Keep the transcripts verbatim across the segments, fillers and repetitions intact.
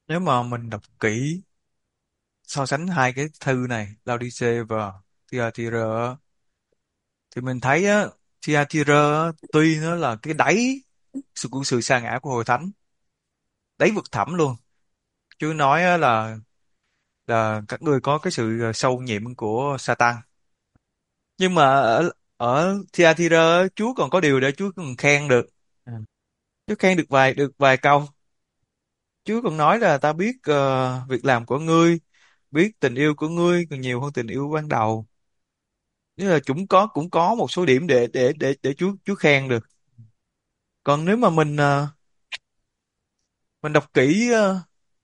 Nếu mà mình đọc kỹ, so sánh hai cái thư này, Laodice và Thyatira á, thì mình thấy á, Thyatira á, tuy nó là cái đáy sự của sự sa ngã của hội thánh, đáy vực thẳm luôn, chứ nói á là là các ngươi có cái sự ờ, sâu nhiễm của Satan. Nhưng mà ở ở Thyatira á, Chúa còn có điều để Chúa còn khen được. Ừ. Chúa khen được vài được vài câu. Chúa còn nói là ta biết ờ, việc làm của ngươi, biết tình yêu của ngươi còn nhiều hơn tình yêu ban đầu. Nghĩa là chúng có cũng có một số điểm để để để để Chúa Chúa khen được. Còn nếu mà mình ờ, mình đọc kỹ ờ,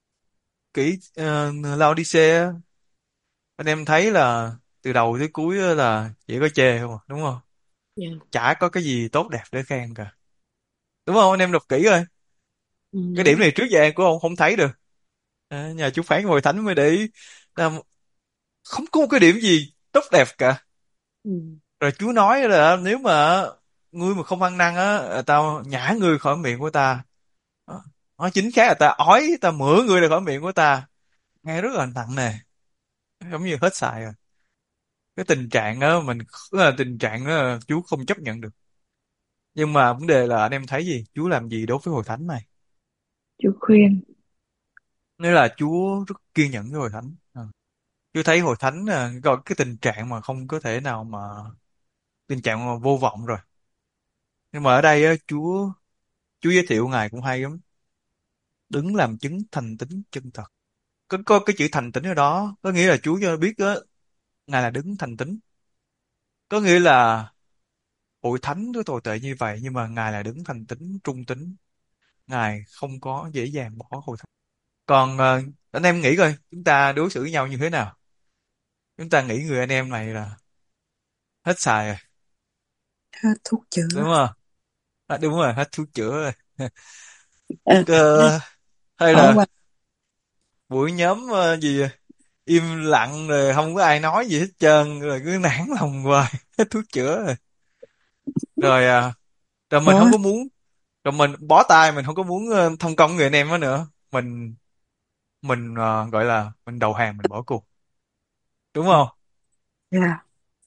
kỹ uh, Laodicea, anh em thấy là từ đầu tới cuối á là chỉ có chê không à, đúng không? Dạ. Chả có cái gì tốt đẹp để khen cả, đúng không? Anh em đọc kỹ rồi, Ừ, cái điểm đúng. này trước giờ em cũng không không thấy được. À, nhà chú phán ngồi thánh mới để ý là không có một cái điểm gì tốt đẹp cả. Ừ. Rồi Chúa nói là nếu mà ngươi mà không ăn năn á, tao nhả ngươi khỏi miệng của ta. Đó. Nói chính xác là ta ói, ta mửa ngươi ra khỏi miệng của ta. Nghe rất là nặng nề, giống như hết xài rồi. Cái tình trạng đó mình, là tình trạng đó Chúa không chấp nhận được. Nhưng mà vấn đề là anh em thấy gì, Chúa làm gì đối với hội thánh này? Chú khuyên. Nghĩa là Chúa rất kiên nhẫn với hội thánh. Ờ. Chúa thấy hội thánh à, có cái tình trạng mà không có thể nào mà, tình trạng mà vô vọng rồi. Nhưng mà ở đây á, Chúa Chúa giới thiệu ngài cũng hay lắm, đứng làm chứng thành tín chân thật. Có có cái chữ thành tín ở đó có nghĩa là Chúa cho biết á, ngài là đứng thành tín. Có nghĩa là hội thánh có tồi tệ như vậy nhưng mà ngài là đứng thành tín trung tín, ngài không có dễ dàng bỏ hội thánh. Còn ờ, anh em nghĩ coi chúng ta đối xử với nhau như thế nào? Chúng ta nghĩ người anh em này là hết xài rồi, Hết thuốc đúng chữa. không? À, đúng rồi, hết thuốc chữa rồi. À, Ờ, hay hỏi là qua. buổi nhóm ờ, gì im lặng rồi không có ai nói gì hết trơn rồi cứ nản lòng hoài hết thuốc chữa rồi. Rồi à, rồi mình không Ủa. có muốn, rồi mình bó tay, mình không có muốn ờ, thông công người anh em đó nữa. Mình mình ờ, gọi là mình đầu hàng, mình bỏ cuộc, đúng không? Dạ.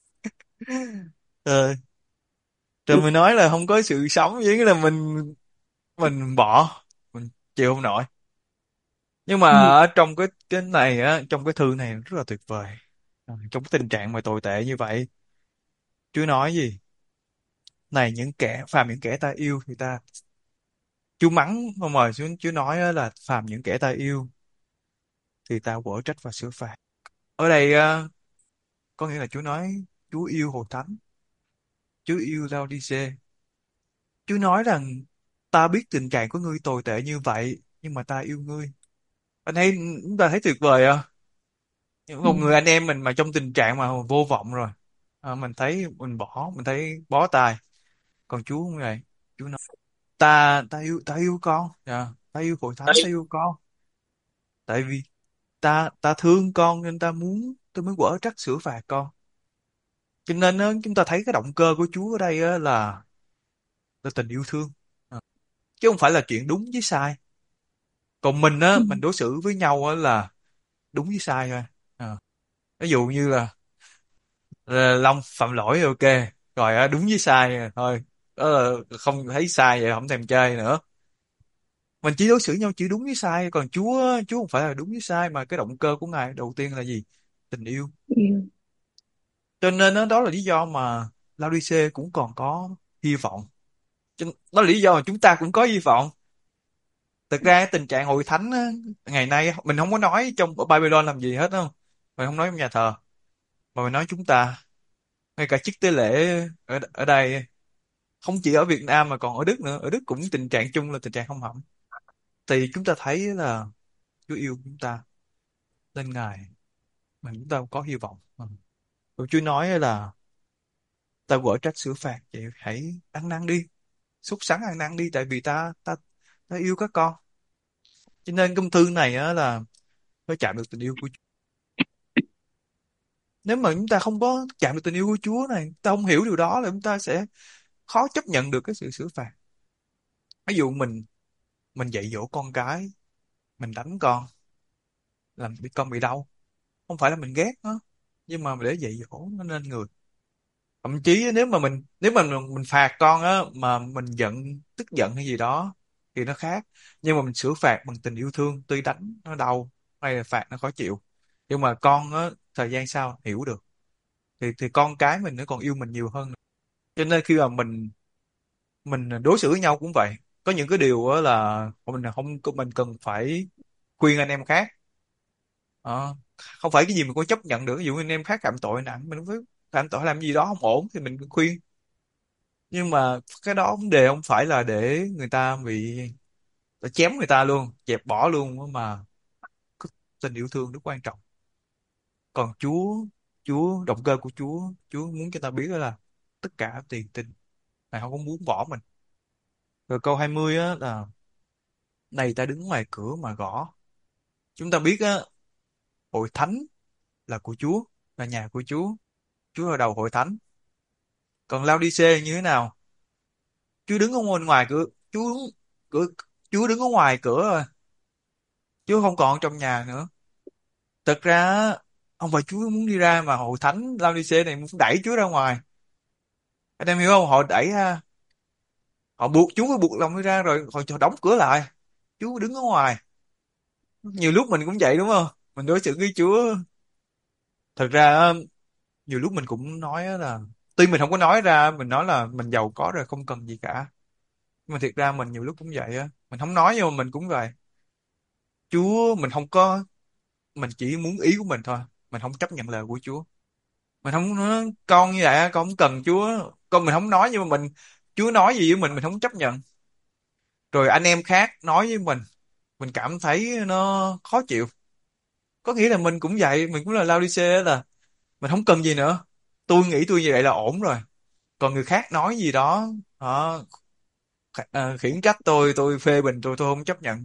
Rồi, rồi mình nói là không có sự sống, vậy nghĩa là mình mình bỏ, mình chịu không nổi. Nhưng mà Ừ. ở trong cái cái này á, trong cái thư này rất là tuyệt vời. Ờ, trong cái tình trạng mà tồi tệ như vậy, Chúa nói gì? Này những kẻ phàm những kẻ ta yêu thì ta, Chúa mắng không, mà Chúa Chúa nói á là phàm những kẻ ta yêu thì ta quở trách và sửa phạt. Ở đây ờ, có nghĩa là Chúa nói Chúa yêu hội thánh, Chúa yêu Laodice. Chúa nói rằng ta biết tình trạng của ngươi tồi tệ như vậy nhưng mà ta yêu ngươi. Anh thấy, chúng ta thấy tuyệt vời à? Những Ừ. một người anh em mình mà trong tình trạng mà vô vọng rồi, à, mình thấy mình bỏ, mình thấy bó tay. Còn Chúa không vậy. Chúa nói ta ta yêu ta yêu con. Dạ, ta yêu hội thánh, ta yêu con. Tại vì ta ta thương con nên ta muốn, tôi mới quở trách sửa phạt con. Cho nên á, chúng ta thấy cái động cơ của Chúa ở đây á, là là tình yêu thương. À, chứ không phải là chuyện đúng với sai. Còn mình á, Ừ. mình đối xử với nhau á là đúng với sai thôi. À, ví dụ như là, là Long phạm lỗi thì ok, rồi á, đúng với sai rồi, thôi. Đó là không thấy sai vậy không thèm chơi nữa. Mình chỉ đối xử nhau chỉ đúng với sai. Còn Chúa á, Chúa không phải là đúng với sai, mà cái động cơ của Ngài đầu tiên là gì? Tình yêu. Yêu. Cho nên đó, đó là lý do mà Laodice cũng còn có hy vọng. Cho- đó là lý do mà chúng ta cũng có hy vọng. Thực ra cái tình trạng hội thánh á, ngày nay á, mình không có nói trong Babylon làm gì hết đâu, mình không nói trong nhà thờ, mà mình nói chúng ta, ngay cả chức tế lễ ở ở đây, không chỉ ở Việt Nam mà còn ở Đức nữa. Ở Đức cũng tình trạng chung là tình trạng không hẩm. Thì chúng ta thấy là Chúa yêu chúng ta, nên Ngài mà chúng ta có hy vọng. Ừ. Rồi Chúa nói là ta quở trách sửa phạt, vậy hãy ăn năn đi, sốt sắng ăn năn đi, tại vì ta ta ta yêu các con. Cho nên công thư này á là phải chạm được tình yêu của Chúa. Nếu mà chúng ta không có chạm được tình yêu của Chúa này, ta không hiểu điều đó, là chúng ta sẽ khó chấp nhận được cái sự sửa phạt. Ví dụ mình mình dạy dỗ con cái, mình đánh con, làm bị con bị đau, không phải là mình ghét nó, nhưng mà để dạy dỗ nó nên người. Thậm chí nếu mà mình nếu mà mình, mình phạt con á mà mình giận tức giận hay gì đó thì nó khác, nhưng mà mình xử phạt bằng tình yêu thương, tuy đánh nó đau hay là phạt nó khó chịu, nhưng mà con á thời gian sau hiểu được, thì thì con cái mình nó còn yêu mình nhiều hơn nữa. Cho nên khi mà mình mình đối xử với nhau cũng vậy, có những cái điều á là mình không mình cần phải khuyên anh em khác. Ờ, không phải cái gì mình cũng chấp nhận được, ví dụ như anh em khác phạm tội nặng mình phải phạm tội làm gì đó không ổn thì mình khuyên, nhưng mà cái đó vấn đề không phải là để người ta bị để chém người ta luôn, dẹp bỏ luôn, mà cái tình yêu thương rất quan trọng. Còn Chúa Chúa động cơ của Chúa Chúa muốn cho ta biết đó là tất cả tiền tình, Ngài không có muốn bỏ mình. Rồi câu hai mươi á là này ta đứng ngoài cửa mà gõ. Chúng ta biết á, hội thánh là của Chúa, là nhà của Chúa, Chúa là đầu hội thánh. Còn Laodice như thế nào? Chúa đứng ở ngoài ngoài cửa, Chúa đứng, cửa Chúa đứng ở ngoài cửa rồi, Chúa không còn trong nhà nữa. Thật ra á, không phải Chúa muốn đi ra, mà hội thánh Laodice này muốn đẩy Chúa ra ngoài. Anh em hiểu không? Họ đẩy ra, họ buộc Chúa phải buộc lòng đi ra, rồi họ cho đóng cửa lại, Chúa đứng ở ngoài. Nhiều lúc mình cũng vậy đúng không? Mình đối xử với Chúa, thật ra á, nhiều lúc mình cũng nói á là tuy mình không có nói ra, mình nói là mình giàu có rồi không cần gì cả, nhưng mà thiệt ra mình nhiều lúc cũng vậy á, mình không nói nhưng mà mình cũng vậy. Chúa mình không có, mình chỉ muốn ý của mình thôi, mình không chấp nhận lời của Chúa. Mình không nói con như vậy á, con không cần Chúa, con mình không nói, nhưng mà mình Chúa nói gì với mình mình không chấp nhận. Rồi anh em khác nói với mình mình cảm thấy nó khó chịu. Có nghĩa là mình cũng vậy, mình cũng là Laodice á, là mình không cần gì nữa, tôi nghĩ tôi như vậy là ổn rồi. Còn người khác nói gì đó, đó à, khiển trách tôi tôi phê bình tôi tôi không chấp nhận.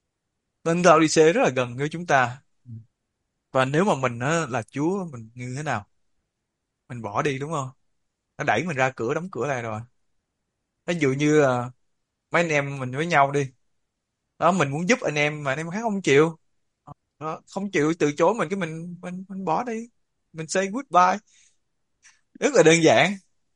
Nên Laodice rất là gần với chúng ta. Và nếu mà mình á, là Chúa mình như thế nào? Mình bỏ đi đúng không? Nó đẩy mình ra cửa, đóng cửa lại rồi. Ví dụ như là mấy anh em mình với nhau đi, đó mình muốn giúp anh em mà anh em khác không chịu, đó, không chịu từ chối mình, cái mình mình mình bỏ đi, mình say goodbye, rất là đơn giản.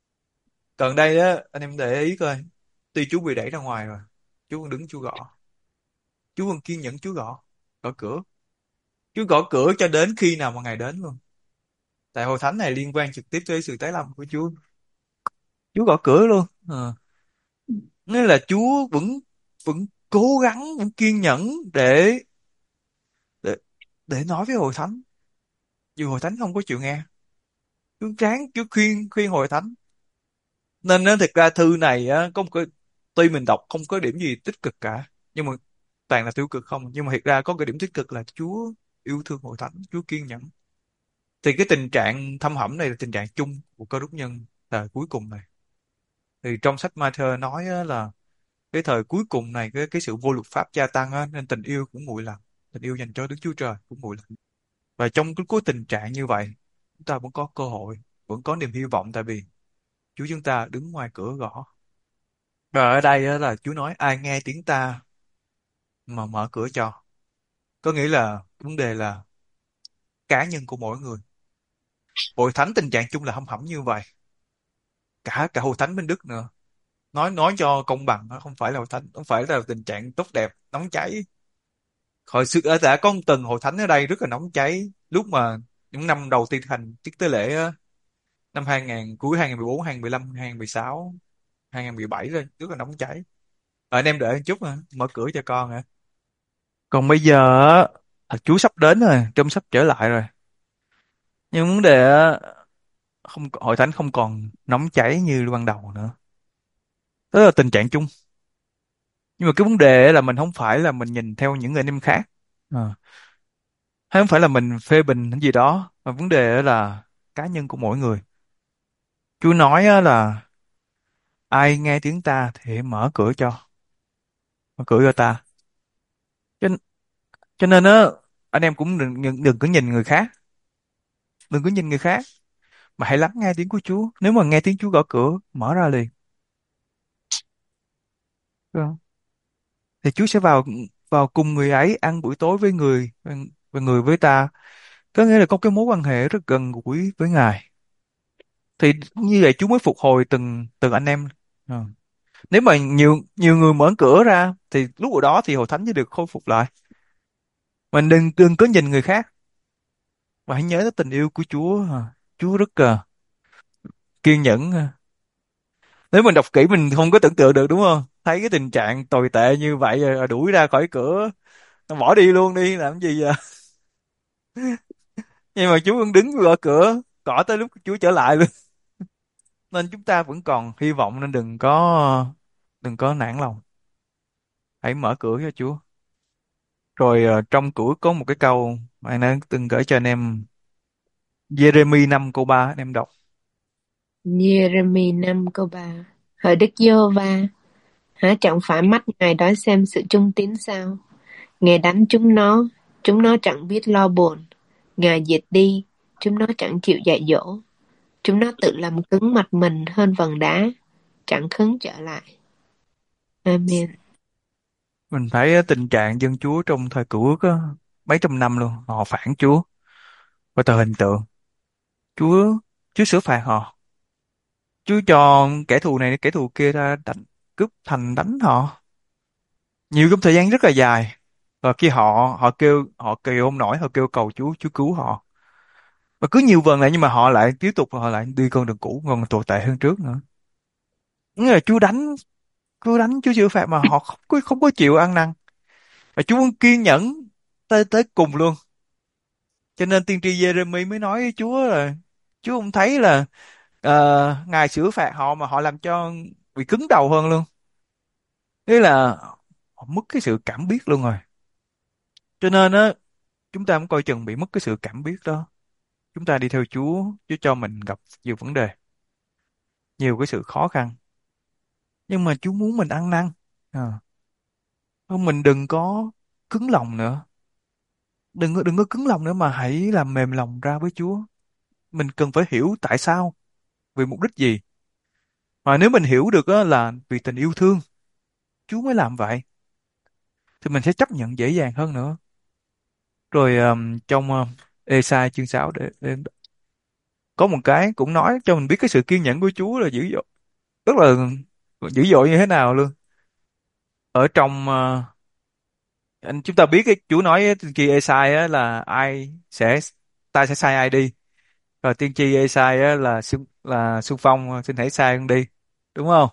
Còn đây á anh em để ý coi, tuy Chúa bị đẩy ra ngoài rồi, Chúa còn đứng Chúa gõ, Chúa còn kiên nhẫn Chúa gõ, gõ cửa, Chúa gõ cửa cho đến khi nào mà Ngài đến luôn. Tại hội thánh này liên quan trực tiếp tới sự tái lâm của Chúa, Chúa gõ cửa luôn. Ờ. Nên là Chúa vẫn vẫn cố gắng, vẫn kiên nhẫn để để để nói với hội thánh, dù hội thánh không có chịu nghe. Chúa ráng Chúa khuyên khuyên hội thánh. Nên nó thực ra thư này á có một cái, tuy mình đọc không có điểm gì tích cực cả, nhưng mà toàn là tiêu cực không, nhưng mà thiệt ra có cái điểm tích cực là Chúa yêu thương hội thánh, Chúa kiên nhẫn. Thì cái tình trạng thâm hẩm này là tình trạng chung của cơ đốc nhân thời cuối cùng này. Thì trong sách Matthew nói á, là cái thời cuối cùng này cái cái sự vô luật pháp gia tăng á, nên tình yêu cũng nguội lạnh, tình yêu dành cho Đức Chúa Trời cũng nguội lạnh. Và trong cái cuối tình trạng như vậy, chúng ta vẫn có cơ hội, vẫn có niềm hy vọng, tại vì Chúa chúng ta đứng ngoài cửa gõ. Và ở đây á, là Chúa nói ai nghe tiếng ta mà mở cửa cho. Có nghĩa là vấn đề là cá nhân của mỗi người. Hội thánh tình trạng chung là hâm hẩm như vậy, cả cả hội thánh bên Đức nữa. Nói nói cho công bằng, nó không phải là hội thánh, không phải là tình trạng tốt đẹp nóng cháy. Hồi xưa ở đã có một tuần hội thánh ở đây rất là nóng cháy, lúc mà những năm đầu tiên thành chức tế lễ á, năm hai nghìn, cuối hai nghìn mười bốn, hai nghìn mười lăm, hai nghìn mười sáu, hai nghìn mười bảy rồi, rất là nóng cháy. Rồi anh em đợi một chút, hả mở cửa cho con hả. Còn bây giờ á, là Chúa sắp đến rồi, Trump sắp trở lại rồi. Nhưng vấn đề á, không, hội thánh không còn nóng cháy như ban đầu nữa. Đó là tình trạng chung. Nhưng mà cái vấn đề á là mình không phải là mình nhìn theo những người anh em khác. Ờ. Hay không phải là mình phê bình cái gì đó, mà vấn đề á là cá nhân của mỗi người. Chúa nói á là ai nghe tiếng ta thì hãy mở cửa cho, mở cửa cho ta. Cho, cho nên á, anh em cũng đừng, đừng, đừng có nhìn người khác, đừng có nhìn người khác, mà hãy lắng nghe tiếng của Chúa. Nếu mà nghe tiếng Chúa gõ cửa, mở ra liền. Đúng không? Thì Chúa sẽ vào, vào cùng người ấy, ăn buổi tối với người và người với ta. Có nghĩa là có cái mối quan hệ rất gần gũi với Ngài. Thì như vậy Chúa mới phục hồi từng từng anh em. Ờ. Nếu mà nhiều nhiều người mở cửa ra thì lúc đó thì hội thánh mới được khôi phục lại. Mình đừng đừng có nhìn người khác, và hãy nhớ tới tình yêu của Chúa. Ờ. Chúa rất ờ, kiên nhẫn. Ờ. Nếu mình đọc kỹ mình không có tưởng tượng được, đúng không? Thấy cái tình trạng tồi tệ như vậy rồi đuổi ra khỏi cửa, nó bỏ đi luôn, đi làm gì vậy? Nhưng mà Chúa vẫn đứng ở cửa cõ tới lúc Chúa trở lại luôn. Nên chúng ta vẫn còn hy vọng, nên đừng có đừng có nản lòng, hãy mở cửa cho Chúa. Rồi ờ, trong cửa có một cái câu mà anh đã từng gửi cho anh em, Jeremy năm câu ba, anh em đọc. Jeremy năm câu ba. Hỡi Đức Giê-hô-va, hả chẳng phải mắt Ngài đói xem sự trung tín sao? Ngài đánh chúng nó, chúng nó chẳng biết lo buồn. Ngài diệt đi, chúng nó chẳng chịu dạy dỗ. Chúng nó tự làm cứng mặt mình hơn vầng đá, chẳng khứng trở lại. Amen. Mình thấy ờ, tình trạng dân Chúa trong thời cựu ước á, mấy trăm năm luôn họ phản Chúa và tờ hình tượng. Chúa Chúa xử phạt họ. Chúa cho kẻ thù này kẻ thù kia ra đánh, cướp thành đánh họ nhiều trong thời gian rất là dài. Và khi họ họ kêu họ kêu không nổi, họ kêu cầu Chúa, Chúa cứu họ. Và cứ nhiều vần lại nhưng mà họ lại tiếp tục, họ lại đi con đường cũ, còn tồi tệ hơn trước nữa. Nghĩa là Chúa đánh, Chúa đánh, Chúa xử phạt mà họ không có không có chịu ăn năn. Và Chúa vẫn kiên nhẫn tới tới cùng luôn. Cho nên tiên tri Giê-rê-mi mới nói với Chúa là Chúa không thấy là ờ, Ngài xử phạt họ mà họ làm cho bị cứng đầu hơn luôn. Thế là họ mất cái sự cảm biết luôn rồi. Cho nên á, chúng ta cũng coi chừng bị mất cái sự cảm biết đó. Chúng ta đi theo Chúa, Chúa cho mình gặp nhiều vấn đề, nhiều cái sự khó khăn. Nhưng mà Chúa muốn mình ăn năn. À, không, mình đừng có cứng lòng nữa. Đừng có, đừng có cứng lòng nữa mà hãy làm mềm lòng ra với Chúa. Mình cần phải hiểu tại sao, vì mục đích gì. Mà nếu mình hiểu được á, là vì tình yêu thương, Chúa mới làm vậy, thì mình sẽ chấp nhận dễ dàng hơn nữa. Rồi um, trong uh, Ê-sai chương sáu để, để có một cái cũng nói cho mình biết cái sự kiên nhẫn của Chúa là dữ dội, rất là dữ dội như thế nào luôn. Ở trong uh, anh chúng ta biết cái Chúa nói với tiên tri Ê-sai á, là ai sẽ ta sẽ sai ai đi. Rồi tiên tri Ê-sai á, là xưng là xung phong, xin hãy sai con đi, đúng không?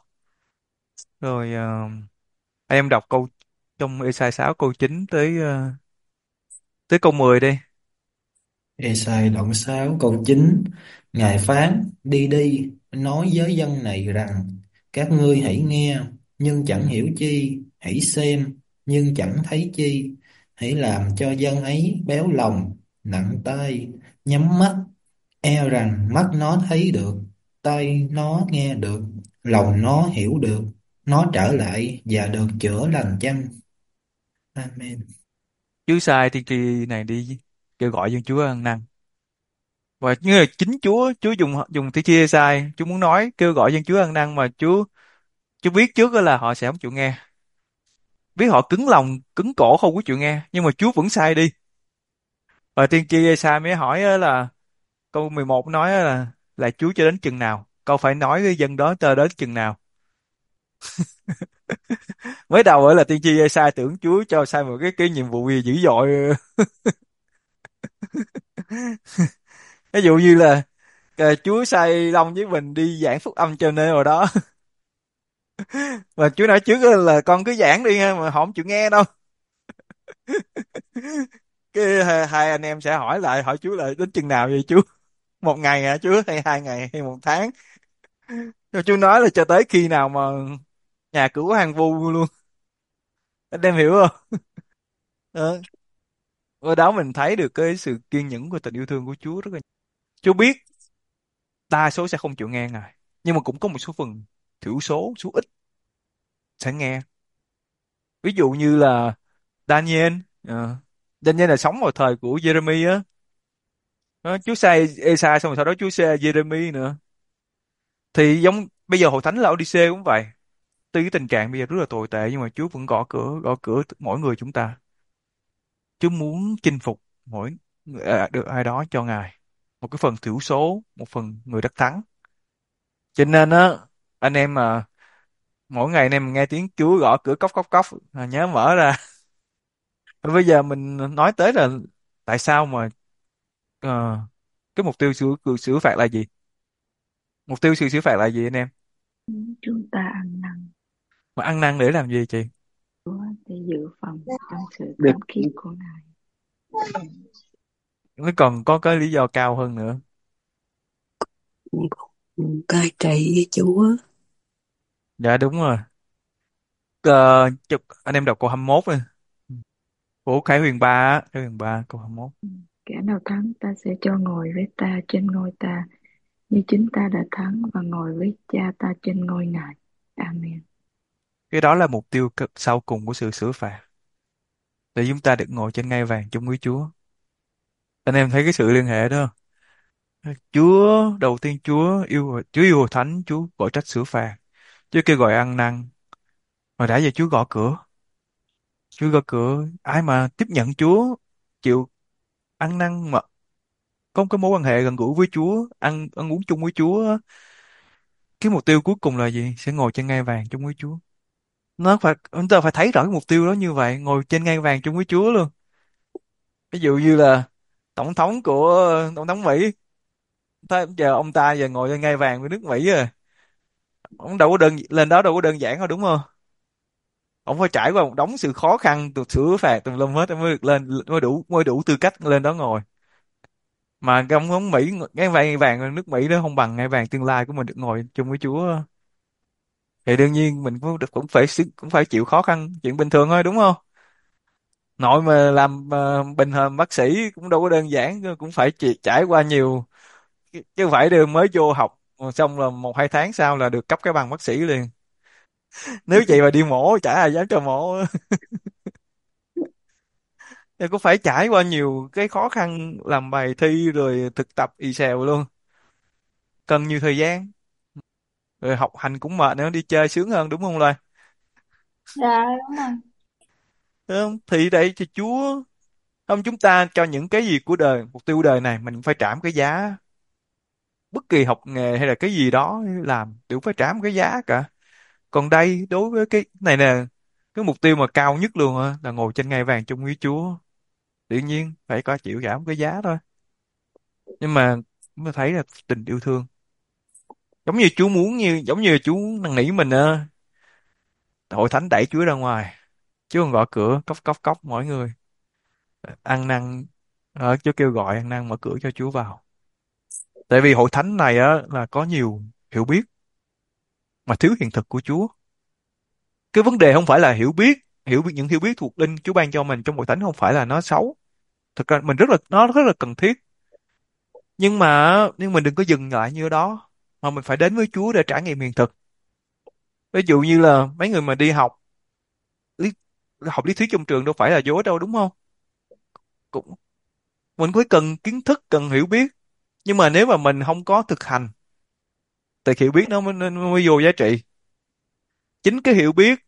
Rồi uh, em đọc câu trong Ê-sai sáu câu chín tới uh, tới câu mười đi. Ê-sai đoạn sáu câu chín. Ngài phán: Đi đi, nói với dân này rằng, các ngươi hãy nghe, nhưng chẳng hiểu chi, hãy xem, nhưng chẳng thấy chi. Hãy làm cho dân ấy béo lòng, nặng tay, nhắm mắt, e rằng mắt nó thấy được, tai nó nghe được, lòng nó hiểu được, nó trở lại và được chữa lành chăng. Amen. Chứ sai tiên tri này đi kêu gọi dân Chúa ăn năn. Và như là chính Chúa Chúa dùng dùng tiên tri sai, Chúa muốn nói kêu gọi dân Chúa ăn năn, mà Chúa Chúa biết trước đó là họ sẽ không chịu nghe, biết họ cứng lòng cứng cổ không có chịu nghe, nhưng mà Chúa vẫn sai đi. Và tiên tri sai mới hỏi á là câu mười một nói á là là Chúa cho đến chừng nào, câu phải nói với dân đó cho đến chừng nào. Mới đầu á là tiên tri sai tưởng Chúa cho sai một cái cái nhiệm vụ gì dữ dội. Ví dụ như là ờ, Chúa sai Long với mình đi giảng phúc âm cho nơi nào đó. Và Chúa nói trước á là con cứ giảng đi ha, mà họ không chịu nghe đâu. Cái hai, hai anh em sẽ hỏi lại, hỏi Chúa lại đến chừng nào vậy Chúa? Một ngày hả Chúa, hay hai ngày, hay một tháng? Rồi Chúa nói là cho tới khi nào mà nhà cửa của hàng vu luôn. Anh em hiểu không? Đó. Ở đó mình thấy được cái sự kiên nhẫn của tình yêu thương của Chúa rất là. Chúa biết đa số sẽ không chịu nghe Ngài, nhưng mà cũng có một số phần thiểu số, số ít sẽ nghe. Ví dụ như là Daniel. Ờ, Daniel là sống vào thời của Jeremy á. Đó, Chúa sai Esa xong rồi sau đó Chúa sai Jeremy nữa. Thì giống bây giờ hội thánh Laodice cũng vậy. Tuy cái tình trạng bây giờ rất là tồi tệ nhưng mà Chúa vẫn gõ cửa, gõ cửa mỗi người chúng ta. Chúa muốn chinh phục mỗi à, được ai đó cho Ngài. Một cái phần thiểu số, một phần người đắc thắng. Cho nên á, anh em mà mỗi ngày anh em nghe tiếng Chúa gõ cửa cốc cốc cốc, à, nhớ mở ra. Bây giờ mình nói tới là tại sao mà ờ, cái mục tiêu xử, xử phạt là gì? Mục tiêu sự xử phạt là gì anh em? Chúng ta ăn năn Mà ăn năn để làm gì chị? Chúa để dự phần trong sự Được. thánh khiết của Ngài. Nó còn có cái lý do cao hơn nữa. Cai trị với Chúa. Dạ đúng rồi. Ờ, chụp, anh em đọc câu hai mươi mốt đi. Của Khải Huyền ba á, Khải Huyền ba câu hai mươi mốt. Kẻ nào thắng ta sẽ cho ngồi với ta trên ngôi ta, như chính ta đã thắng và ngồi với cha ta trên ngôi Ngài. Amen. Cái đó là mục tiêu cực sau cùng của sự xử phạt. Để chúng ta được ngồi trên ngai vàng chung với Chúa. Anh em thấy cái sự liên hệ đó không? Chúa, đầu tiên Chúa yêu, Chúa yêu hội thánh, Chúa gọi trách xử phạt. Chúa kêu gọi ăn năn. Mà đã giờ Chúa gõ cửa. Chúa gõ cửa, ai mà tiếp nhận Chúa, chịu ăn năn mà có một cái mối quan hệ gần gũi với Chúa, ăn ăn uống chung với Chúa á, cái mục tiêu cuối cùng là gì? Sẽ ngồi trên ngai vàng chung với Chúa. Nó phải chúng ta phải thấy rõ cái mục tiêu đó như vậy, ngồi trên ngai vàng chung với Chúa luôn. Ví dụ như là tổng thống của tổng thống Mỹ, thế giờ ông ta giờ ngồi trên ngai vàng với nước Mỹ rồi, ông đâu có đơn lên đó đâu có đơn giản đâu đúng không? Ông phải trải qua một đống sự khó khăn từ sửa phạt tùm lum hết mới được lên, mới đủ mới đủ tư cách lên đó ngồi. Mà cái ông thống Mỹ ngai vàng vàng nước Mỹ đó không bằng ngai vàng tương lai của mình được ngồi chung với Chúa, thì đương nhiên mình cũng cũng phải xứ- cũng phải chịu khó khăn, chuyện bình thường thôi đúng không? Nội mà làm ờ, bình thường bác sĩ cũng đâu có đơn giản, cũng phải chỉ, trải qua nhiều, chứ không phải đều mới vô học xong là một hai tháng sau là được cấp cái bằng bác sĩ liền. Nếu vậy mà đi mổ chả ai dám cho mổ. Thì cũng phải trải qua nhiều cái khó khăn, làm bài thi rồi thực tập y xèo luôn, cần nhiều thời gian, rồi học hành cũng mệt nữa, đi chơi sướng hơn đúng không Loan? Dạ đúng rồi. Đúng không? Thì đây cho Chúa không, chúng ta cho những cái gì của đời, mục tiêu đời này mình cũng phải trả một cái giá. Bất kỳ học nghề hay là cái gì đó làm đều phải trả một cái giá cả. Còn đây đối với cái này nè, cái mục tiêu mà cao nhất luôn á là ngồi trên ngai vàng chung với Chúa, tự nhiên phải có chịu trả một cái giá thôi. Nhưng mà chúng ta thấy là tình yêu thương, giống như Chúa muốn, như giống như Chúa năn nỉ mình á, hội thánh đẩy Chúa ra ngoài, Chúa còn gõ cửa cốc cốc cốc mỗi người ăn năn, ở Chúa kêu gọi ăn năn mở cửa cho Chúa vào. Tại vì hội thánh này á là có nhiều hiểu biết mà thiếu hiện thực của Chúa. Cái vấn đề không phải là hiểu biết, hiểu biết những hiểu biết thuộc linh Chúa ban cho mình trong hội thánh không phải là nó xấu. Thực ra mình rất là nó rất là cần thiết. Nhưng mà nhưng mình đừng có dừng lại như đó, mà mình phải đến với Chúa để trải nghiệm hiện thực. Ví dụ như là mấy người mà đi học lý, học lý thuyết trong trường đâu phải là dối đâu đúng không? Cũng mình phải cần kiến thức, cần hiểu biết. Nhưng mà nếu mà mình không có thực hành thì hiểu biết nó mới, nó mới vô giá trị. Chính cái hiểu biết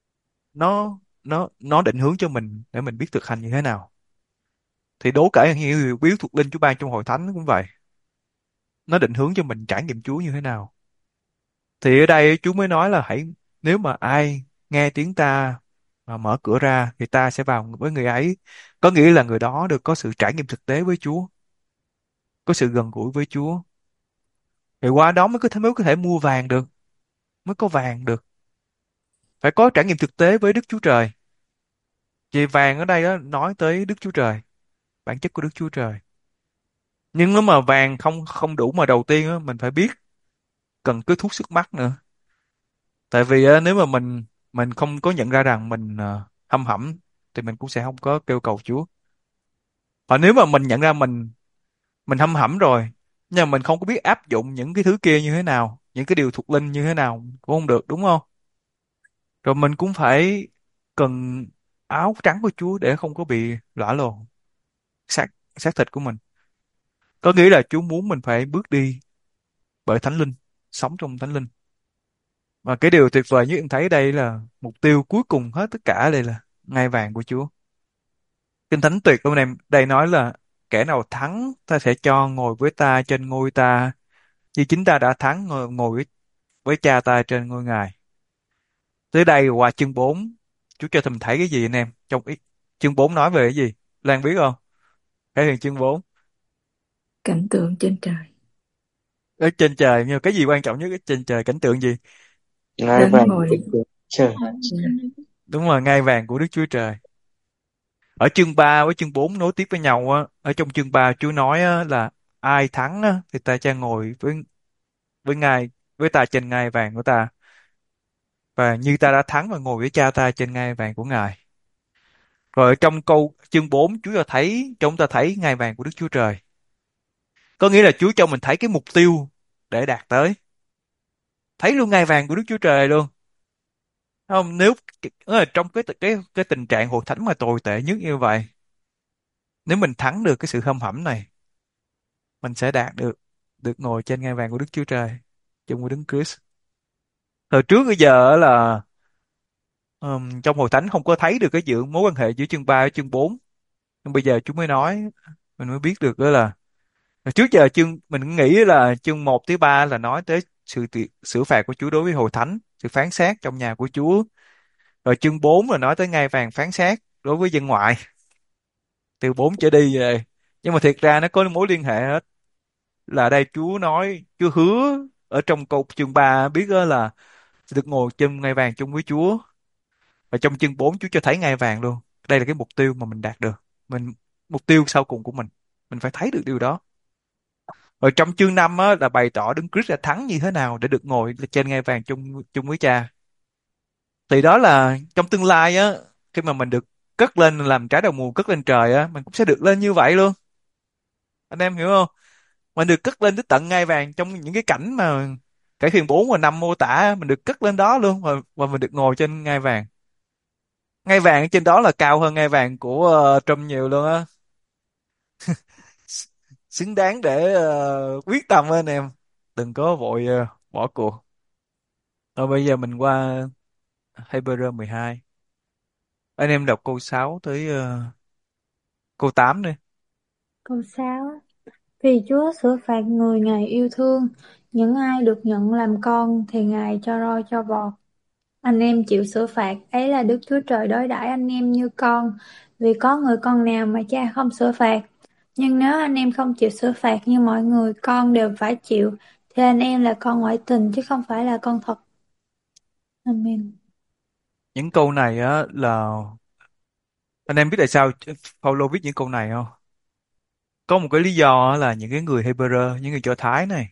nó nó nó định hướng cho mình để mình biết thực hành như thế nào. Thì đố cả những hiểu biết thuộc linh Chúa ban trong hội thánh cũng vậy, nó định hướng cho mình trải nghiệm Chúa như thế nào. Thì ở đây Chúa mới nói là hãy, nếu mà ai nghe tiếng ta mà mở cửa ra thì ta sẽ vào với người ấy, có nghĩa là người đó được có sự trải nghiệm thực tế với Chúa, có sự gần gũi với Chúa, thì qua đó mới có thể mới có thể mua vàng được, mới có vàng được, phải có trải nghiệm thực tế với Đức Chúa Trời. Vì vàng ở đây đó nói tới Đức Chúa Trời, bản chất của Đức Chúa Trời. Nhưng nếu mà vàng không không đủ, mà đầu tiên á mình phải biết cần cái thuốc sức mắt nữa. Tại vì á, nếu mà mình mình không có nhận ra rằng mình ờ, hăm hẩm thì mình cũng sẽ không có kêu cầu Chúa. Và nếu mà mình nhận ra mình mình hăm hẩm rồi nhưng mà mình không có biết áp dụng những cái thứ kia như thế nào, những cái điều thuộc linh như thế nào cũng không được đúng không? Rồi mình cũng phải cần áo trắng của Chúa để không có bị lõa lồ xác xác thịt của mình. Có nghĩa là Chúa muốn mình phải bước đi bởi Thánh Linh, sống trong Thánh Linh. Và cái điều tuyệt vời nhất em thấy đây là mục tiêu cuối cùng hết tất cả đây là ngai vàng của Chúa. Kinh Thánh tuyệt luôn em, đây nói là kẻ nào thắng ta sẽ cho ngồi với ta trên ngôi ta, như chính ta đã thắng ngồi, ngồi với, với cha ta trên ngôi ngài. Tới đây qua chương bốn, Chúa cho thầm thấy cái gì anh em? Trong ý, chương bốn nói về cái gì? Lan biết không? Thể hiện chương bốn. Cảnh tượng trên trời. Ở trên trời, nhưng mà cái gì quan trọng nhất ở trên trời, cảnh tượng gì? Ngai Đấng vàng của Đức ngồi. Chúa Trời. Ừ. Đúng là ngai vàng của Đức Chúa Trời. Ở chương ba với chương bốn nối tiếp với nhau á. Ở trong chương ba Chúa nói á, là ai thắng á, thì ta cho ngồi với với ngai với ta trên ngai vàng của ta, và như ta đã thắng và ngồi với cha ta trên ngai vàng của ngài. Rồi ở trong câu chương bốn Chúa cho thấy cho chúng ta thấy ngai vàng của Đức Chúa Trời. Có nghĩa là Chúa cho mình thấy cái mục tiêu để đạt tới. Thấy luôn ngai vàng của Đức Chúa Trời luôn. Không, nếu ờ, trong cái cái cái tình trạng hội thánh mà tồi tệ nhất như vậy, nếu mình thắng được cái sự hâm hẩm này, mình sẽ đạt được được ngồi trên ngai vàng của Đức Chúa Trời chung với Đấng Christ. Thời trước bây giờ á là ừm, trong hội thánh không có thấy được cái giữa mối quan hệ giữa chương ba và chương bốn, nhưng bây giờ chúng mới nói, mình mới biết được đó là hồi trước giờ chương mình nghĩ là chương một tới ba là nói tới sự ti- xử phạt của Chúa đối với hội thánh, sự phán xét trong nhà của Chúa. Rồi chương bốn là nói tới ngai vàng phán xét đối với dân ngoại, từ bốn trở đi rồi. Nhưng mà thiệt ra nó có mối liên hệ hết, là đây Chúa nói, Chúa hứa ở trong câu chương ba biết đó là sẽ được ngồi trên ngai vàng chung với Chúa. Và trong chương bốn Chúa cho thấy ngai vàng luôn. Đây là cái mục tiêu mà mình đạt được. Mình mục tiêu sau cùng của mình. Mình phải thấy được điều đó. Rồi trong chương năm á, là bày tỏ Đấng Christ đã thắng như thế nào để được ngồi trên ngai vàng chung chung với Cha. Thì đó là trong tương lai á, khi mà mình được cất lên làm trái đầu mùa, cất lên trời á, mình cũng sẽ được lên như vậy luôn. Anh em hiểu không? Mình được cất lên tới tận ngai vàng trong những cái cảnh mà cải thiện bốn và năm mô tả, mình được cất lên đó luôn, và, và mình được ngồi trên ngai vàng. Ngai vàng ở trên đó là cao hơn ngai vàng của uh, Trump nhiều luôn á. Xứng đáng để ờ, quyết tâm á anh em, đừng có vội ờ, bỏ cuộc. Rồi bây giờ mình qua Hebrew mười hai, anh em đọc câu sáu tới ờ, câu tám đi. Câu sáu. Vì Chúa sửa phạt người Ngài yêu thương, những ai được nhận làm con thì Ngài cho roi cho vọt. Anh em chịu sửa phạt, ấy là Đức Chúa Trời đối đãi anh em như con, vì có người con nào mà cha không sửa phạt. Nhưng nếu anh em không chịu sửa phạt như mọi người con đều phải chịu, thì anh em là con ngoại tình chứ không phải là con thật. Amen. Những câu này á là anh em biết tại sao Paulo viết những câu này không? Có một cái lý do á là những cái người Hebrew, những người Do Thái này,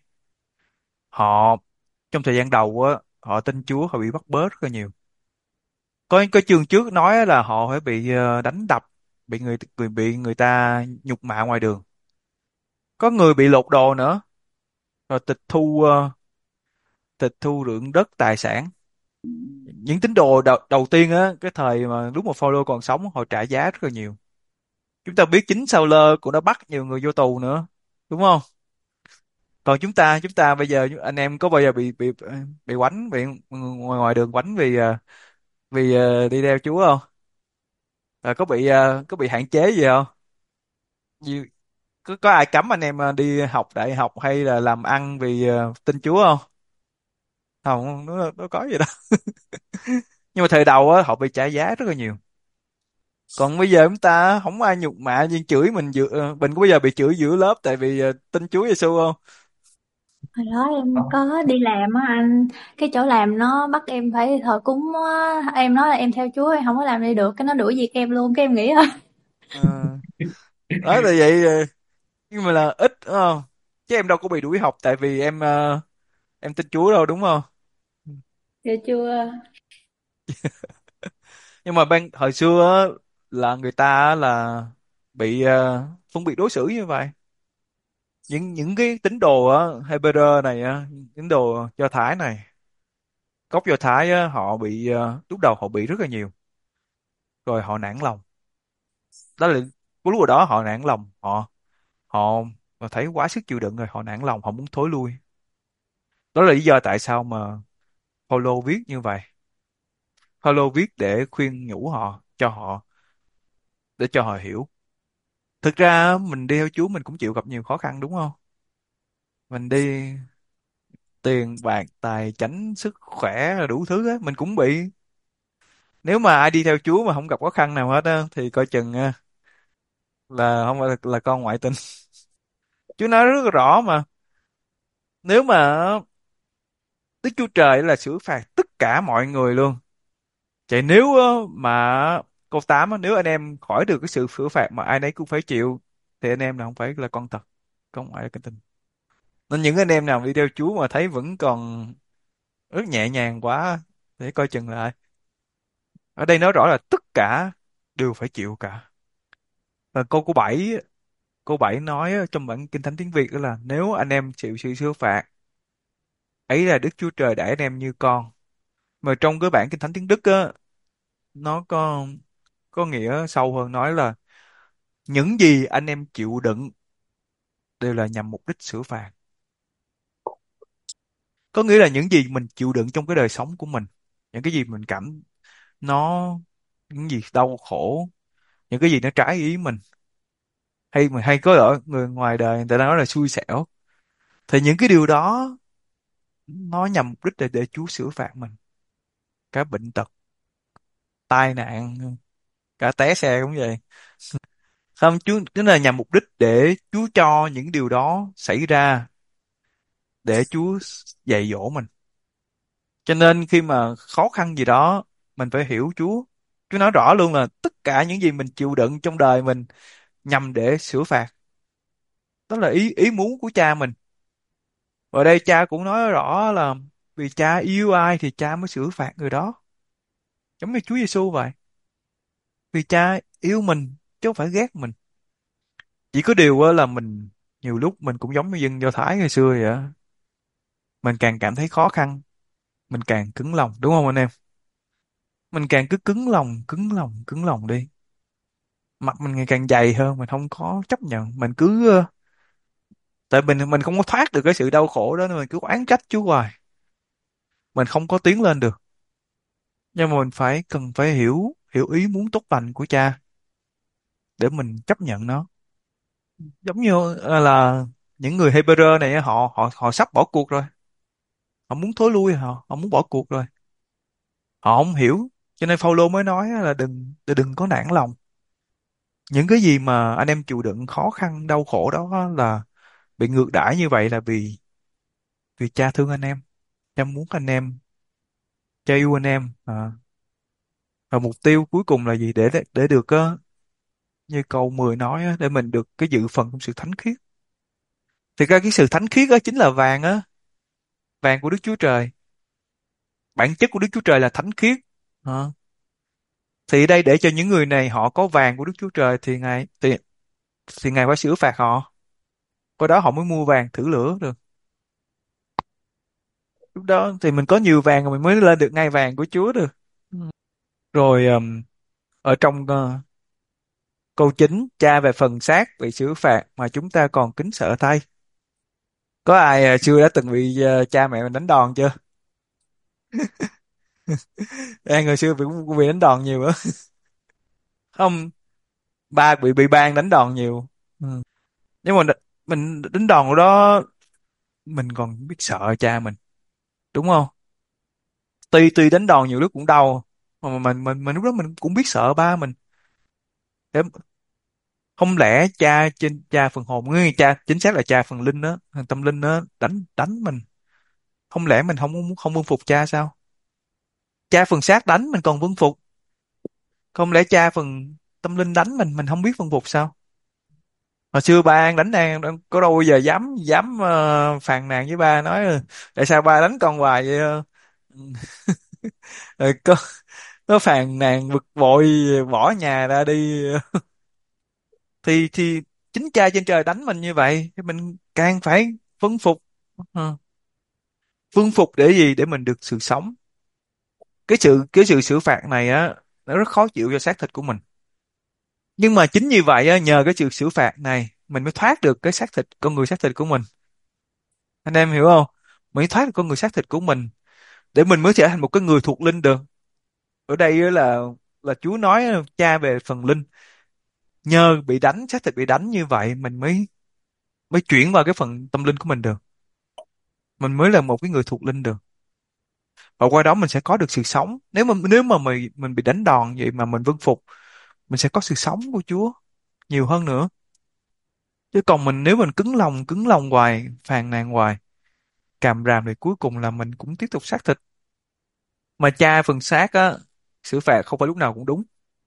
họ trong thời gian đầu á, họ tin Chúa, họ bị bắt bớ rất là nhiều. Có cái chương trước nói là họ phải bị ờ, đánh đập, bị người bị, bị người ta nhục mạ ngoài đường, có người bị lột đồ nữa, rồi tịch thu ờ, tịch thu ruộng đất tài sản. Những tín đồ đầu, đầu tiên á, cái thời mà lúc mà Phaolô còn sống, họ trả giá rất là nhiều. Chúng ta biết chính Sao-lơ cũng đã bắt nhiều người vô tù nữa, đúng không? Còn chúng ta chúng ta bây giờ anh em có bao giờ bị bị bị quánh, bị ngoài ngoài đường quánh vì ờ, vì ờ, đi theo Chúa không? Ờ, có bị ờ, có bị hạn chế gì không? Gì- có có ai cấm anh em ờ, đi học đại học hay là làm ăn vì ờ, tin Chúa không? Không, nó, nó có gì đâu. Nhưng mà thời đầu á, họ bị trả giá rất là nhiều. Còn bây giờ chúng ta không ai nhục mạ nhưng chửi mình giữa ờ, mình có bây giờ bị chửi giữa lớp tại vì ờ, tin Chúa Giêsu không? Hồi đó em có đi làm á anh, cái chỗ làm nó bắt em phải thờ cúng á, em nói là em theo Chúa em không có làm đây được, cái nó đuổi việc em luôn, cái em nghỉ thôi. Ờ, đó là vậy ờ, nhưng mà là ít đúng không? Chứ em đâu có bị đuổi học tại vì em ờ, em tin Chúa đâu đúng không? Dạ chưa. Nhưng mà ban hồi xưa á, là người ta á là bị ờ, phân biệt đối xử như vậy. Những những cái tín đồ á, Hebrew này á, tín đồ Do Thái này, gốc Do Thái á, họ bị ờ, lúc đầu họ bị rất là nhiều, rồi họ nản lòng. Đó là lúc lúc đó họ nản lòng, họ họ họ thấy quá sức chịu đựng rồi, họ nản lòng, họ muốn thối lui. Đó là lý do tại sao mà Phaolô viết như vậy. Phaolô viết để khuyên nhủ họ, cho họ, để cho họ hiểu. Thực ra mình đi theo Chúa mình cũng chịu gặp nhiều khó khăn đúng không? Mình đi tiền bạc tài chánh sức khỏe là đủ thứ á, mình cũng bị. Nếu mà ai đi theo Chúa mà không gặp khó khăn nào hết á thì coi chừng á, là không phải là, là con ngoại tình. Chúa nói rất là rõ mà, nếu mà Đức Chúa Trời là xử phạt tất cả mọi người luôn. Vậy nếu á, mà câu tám á, nếu anh em khỏi được cái sự xử phạt mà ai nấy cũng phải chịu thì anh em nào không phải là con thật, con ngoại tình. Nên những anh em nào đi theo Chúa mà thấy vẫn còn rất nhẹ nhàng quá để coi chừng lại. Ở đây nói rõ là tất cả đều phải chịu cả. Và câu số bảy, câu bảy nói á, trong bản Kinh Thánh tiếng Việt đó là nếu anh em chịu sự xử phạt, ấy là Đức Chúa Trời đãi anh em như con. Mà trong cái bản Kinh Thánh tiếng Đức á, nó có có nghĩa sâu hơn, nói là những gì anh em chịu đựng đều là nhằm mục đích xử phạt. Có nghĩa là những gì mình chịu đựng trong cái đời sống của mình, những cái gì mình cảm nó, những gì đau khổ, những cái gì nó trái ý mình, hay mình hay có ở người ngoài đời người ta nói là xui xẻo, thì những cái điều đó nó nhằm mục đích để để Chúa xử phạt mình. Cả bệnh tật, tai nạn, cả té xe cũng vậy. Không, Chúa tức là nhằm mục đích để Chúa cho những điều đó xảy ra để Chúa dạy dỗ mình. Cho nên khi mà khó khăn gì đó mình phải hiểu Chúa. Chúa nói rõ luôn là tất cả những gì mình chịu đựng trong đời mình nhằm để sửa phạt. Đó là ý ý muốn của cha mình. Ở đây cha cũng nói rõ là vì cha yêu ai thì cha mới xử phạt người đó. Giống như Chúa Giêsu vậy. Vì cha yêu mình chứ không phải ghét mình. Chỉ có điều á là mình nhiều lúc mình cũng giống như dân Do Thái ngày xưa vậy á. Mình càng cảm thấy khó khăn, mình càng cứng lòng, đúng không anh em? Mình càng cứ cứng lòng, cứng lòng, cứng lòng đi. Mặt mình ngày càng dày hơn, mình không có chấp nhận, mình cứ ờ, tại mình mình không có thoát được cái sự đau khổ đó nên mình cứ oán trách Chúa hoài. Mình không có tiến lên được. Nhưng mà mình phải cần phải hiểu hiểu ý muốn tốt lành của cha để mình chấp nhận nó. Giống như ờ, là những người Hebrew này họ họ họ sắp bỏ cuộc rồi, họ muốn thối lui, họ họ muốn bỏ cuộc rồi, họ không hiểu. Cho nên Phaolô mới nói là đừng đừng có nản lòng. Những cái gì mà anh em chịu đựng khó khăn đau khổ đó là bị ngược đãi như vậy là vì vì cha thương anh em, cha muốn anh em, cha yêu anh em à. Và mục tiêu cuối cùng là gì? Để để được ờ, như câu mười nói á, để mình được cái dự phần trong sự thánh khiết. Thì ra cái sự thánh khiết đó chính là vàng á, vàng của Đức Chúa Trời. Bản chất của Đức Chúa Trời là thánh khiết. Ờ. Thì đây để cho những người này họ có vàng của Đức Chúa Trời thì ngài thì thì ngài phải xử phạt họ. Qua đó họ mới mua vàng thử lửa được. Lúc đó thì mình có nhiều vàng rồi mình mới lên được ngai vàng của Chúa được. Ừ. Rồi ừm, ở trong ờ, câu chín, cha về phần xác bị xử phạt mà chúng ta còn kính sợ thay. Có ai ờ, xưa đã từng bị ờ, cha mẹ mình đánh đòn chưa? Ai người xưa bị cũng bị đánh đòn nhiều á. Không, ba bị bị ban đánh đòn nhiều. Ừ. Nhưng mà đ- mình đánh đòn đó mình còn biết sợ cha mình, đúng không? Tuy tuy đánh đòn nhiều lúc cũng đau mà mình mình mình, mình lúc đó mình cũng biết sợ ba mình. Thế không lẽ cha trên cha phần hồn, người cha chính xác là cha phần linh đó, tâm linh đó đánh đánh mình, không lẽ mình không không vâng phục cha sao? Cha phần xác đánh mình còn vâng phục, không lẽ cha phần tâm linh đánh mình mình không biết vâng phục sao? Hồi xưa ba An đánh An An có đâu bao giờ dám dám ờ, phàn nàn với ba, nói ờ, tại sao ba đánh con hoài vậy ờ? Rồi có có phàn nàn bực bội bỏ nhà ra đi. thì thì chính cha trên trời đánh mình như vậy thì mình càng phải vâng phục. Ờ. Vâng phục để gì? Để mình được sự sống. Cái sự cái sự xử phạt này á, nó rất khó chịu cho xác thịt của mình. Nhưng mà chính như vậy á, nhờ cái sự xử phạt này mình mới thoát được cái xác thịt, con người xác thịt của mình. Anh em hiểu không? Mới thoát được con người xác thịt của mình để mình mới trở thành một cái người thuộc linh được. Ở đây á là là Chúa nói cha về phần linh, nhờ bị đánh, xác thịt bị đánh như vậy mình mới mới chuyển vào cái phần tâm linh của mình được, mình mới là một cái người thuộc linh được, và qua đó mình sẽ có được sự sống. Nếu mà nếu mà mình mình bị đánh đòn vậy mà mình vâng phục, mình sẽ có sự sống của Chúa nhiều hơn nữa. Chứ còn mình nếu mình cứng lòng cứng lòng hoài, phàn nàn hoài, càm ràm, thì cuối cùng là mình cũng tiếp tục xác thịt. Mà cha phần xác á, xử phạt không phải lúc nào cũng đúng.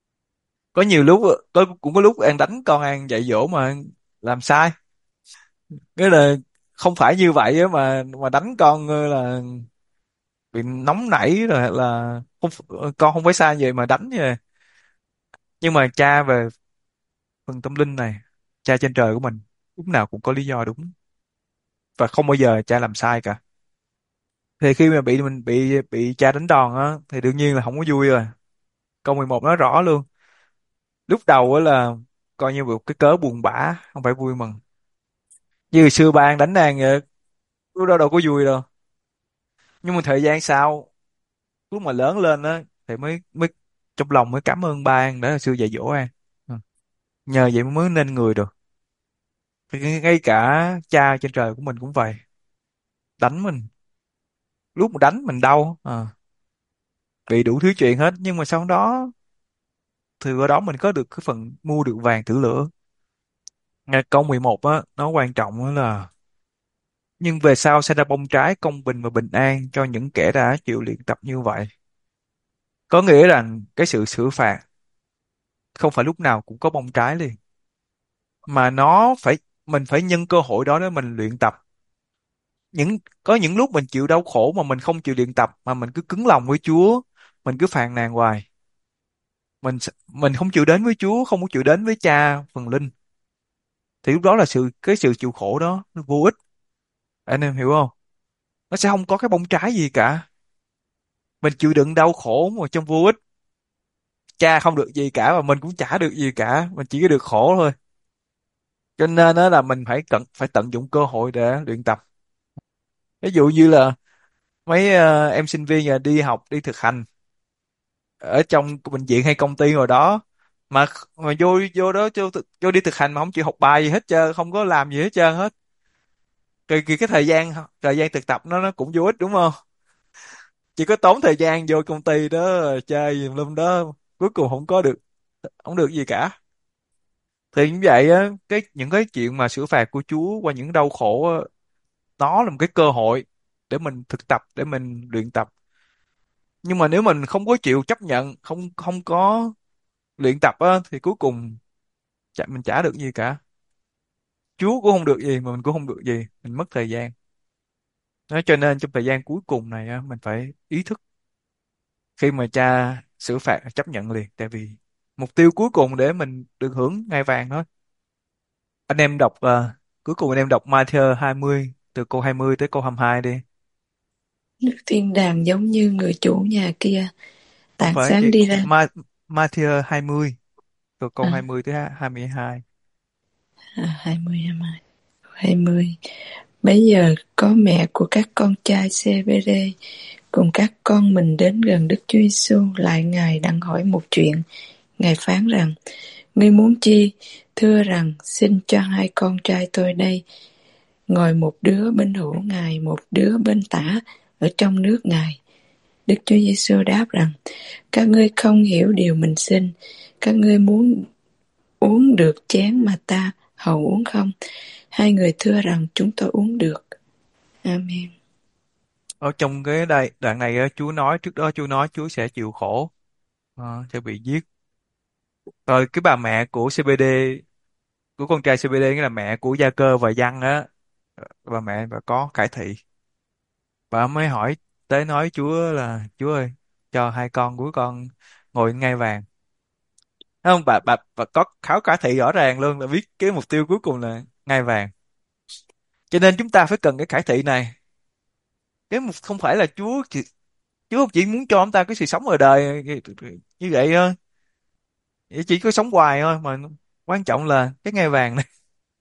Có nhiều lúc có cũng có lúc An đánh con, An dạy dỗ mà làm sai, nghĩa là không phải như vậy á, mà mà đánh con ờ, là bị nóng nảy rồi, là không, con không phải sai vậy mà đánh vậy. Nhưng mà cha về phần tâm linh này, cha trên trời của mình lúc nào cũng có lý do đúng, và không bao giờ cha làm sai cả. Thì khi mà bị mình bị bị cha đánh đòn á thì đương nhiên là không có vui rồi. Câu mười một nói rõ luôn, lúc đầu á là coi như một cái cớ buồn bã, không phải vui mừng. Như hồi xưa ba An đánh An vậy, lúc đó đâu có vui đâu. Nhưng mà thời gian sau, lúc mà lớn lên á thì mới mới trong lòng mới cảm ơn ba An đã hồi xưa dạy dỗ An. Ừ. Nhờ vậy mới nên người được. Thì ngay ngay cả cha trên trời của mình cũng vậy, đánh mình, lúc mà đánh mình đau, à, bị đủ thứ chuyện hết, nhưng mà sau đó thì qua đó mình có được cái phần mua được vàng thử lửa. Ngay câu mười một á, nó quan trọng á là nhưng về sau sẽ ra bông trái công bình và bình an cho những kẻ đã chịu luyện tập như vậy. Có nghĩa là cái sự xử phạt không phải lúc nào cũng có bông trái liền, mà nó phải, mình phải nhân cơ hội đó để mình luyện tập. Những có những lúc mình chịu đau khổ mà mình không chịu luyện tập, mà mình cứ cứng lòng với Chúa, mình cứ phàn nàn hoài, mình s- mình không chịu đến với Chúa, không có chịu đến với Cha phần linh, thì lúc đó là sự cái sự chịu khổ đó nó vô ích. Anh em hiểu không? Nó sẽ không có cái bông trái gì cả. Mình chịu đựng đau khổ mà trong vô ích, Cha không được gì cả và mình cũng chả được gì cả, mình chỉ có được khổ thôi. Cho nên đó là mình phải tận phải tận dụng cơ hội để luyện tập. Ví dụ như là mấy ờ, em sinh viên nhà đi học đi thực hành ở trong bệnh viện hay công ty rồi đó, mà mà vô vô đó vô, thực- vô đi thực hành mà không chịu học bài gì hết trơn, không có làm gì hết trơn hết, thì, thì cái thời gian thời gian thực tập nó nó cũng vô ích đúng không? Chỉ có tốn thời gian vô công ty đó rồi chơi tùm lum đó, cuối cùng không có được, không được gì cả. Thì như vậy á, cái những cái chuyện mà xử phạt của Chúa qua những đau khổ á, nó là một cái cơ hội để mình thực tập, để mình luyện tập. Nhưng mà nếu mình không có chịu chấp nhận, không không có luyện tập á, thì cuối cùng chả, mình chả được gì cả. Chúa cũng không được gì mà mình cũng không được gì, mình mất thời gian. Đó, cho nên trong thời gian cuối cùng này á, mình phải ý thức, khi mà cha xử phạt chấp nhận liền, tại vì mục tiêu cuối cùng để mình được hưởng ngai vàng thôi. Anh em đọc ờ, cuối cùng anh em đọc Matthew hai mươi từ câu hai mươi tới câu hai mươi hai đi. Nước thiên đàng giống như người chủ nhà kia, Không tảng phải sáng chị, đi ra. Ma Matthew hai mươi từ câu À, hai mươi tới hai mươi hai. à hai mươi, hai mươi, hai mươi. Bấy giờ có mẹ của các con trai Zê-bê-đê cùng các con mình đến gần Đức Chúa Giêsu, lại Ngài đặng hỏi một chuyện. Ngài phán rằng: Ngươi muốn chi? Thưa rằng: Xin cho hai con trai tôi đây ngồi một đứa bên hữu Ngài, một đứa bên tả ở trong nước Ngài. Đức Chúa Giêsu đáp rằng: Các ngươi không hiểu điều mình xin. Các ngươi muốn uống được chén mà ta hầu uống không? Hai người thưa rằng: Chúng tôi uống được. Amen. Ở trong cái đây đoạn này á, Chúa nói trước đó, Chúa nói Chúa sẽ chịu khổ, ờ, sẽ bị giết. Rồi cái bà mẹ của xê bê đê, của con trai xê bê đê, nghĩa là mẹ của Gia Cơ và Giăng á, bà mẹ bà có cải thị, bà mới hỏi tới nói Chúa là Chúa ơi, cho hai con của con ngồi ngai vàng. Không, bà bà bà có kháo cải thị rõ ràng luôn, là biết cái mục tiêu cuối cùng là ngai vàng. Cho nên chúng ta phải cần cái cải thị này. Cái mục không phải là Chúa chỉ, Chúa không chỉ muốn cho chúng ta cái sự sống ở đời như vậy thôi, chỉ có sống hoài thôi, mà quan trọng là cái ngai vàng này.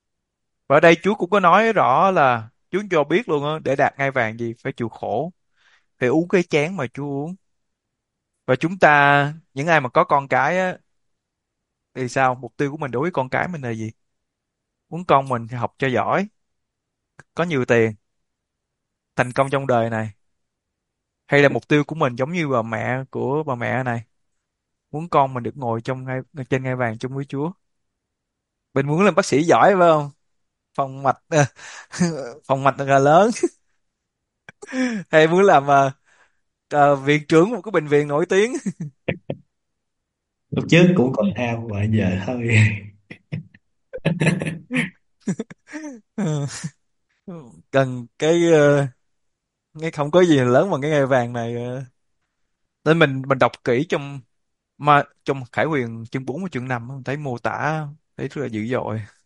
Và ở đây Chúa cũng có nói rõ là Chúa cho biết luôn á, để đạt ngai vàng gì phải chịu khổ. phải uống cái chén mà Chúa uống. Và chúng ta, những ai mà có con cái á, thì sao? Mục tiêu của mình đối với con cái mình là gì? Muốn con mình học cho giỏi, có nhiều tiền, thành công trong đời này. Hay là mục tiêu của mình giống như bà mẹ của bà mẹ này, muốn con mình được ngồi trong ngai, trên ngai vàng chung với Chúa. Mình muốn làm bác sĩ giỏi phải không? Phòng mạch phòng mạch thật là lớn. Hay muốn làm ờ, ờ, viện trưởng một cái bệnh viện nổi tiếng. Lúc trước cũng còn ao mà giờ thôi. Cần cái ờ, cái không có gì lớn bằng cái ngai vàng này. ờ. Nên mình mình đọc kỹ trong, mà trong Khải Huyền chương bốn và chương năm thấy mô tả thấy rất là dữ dội.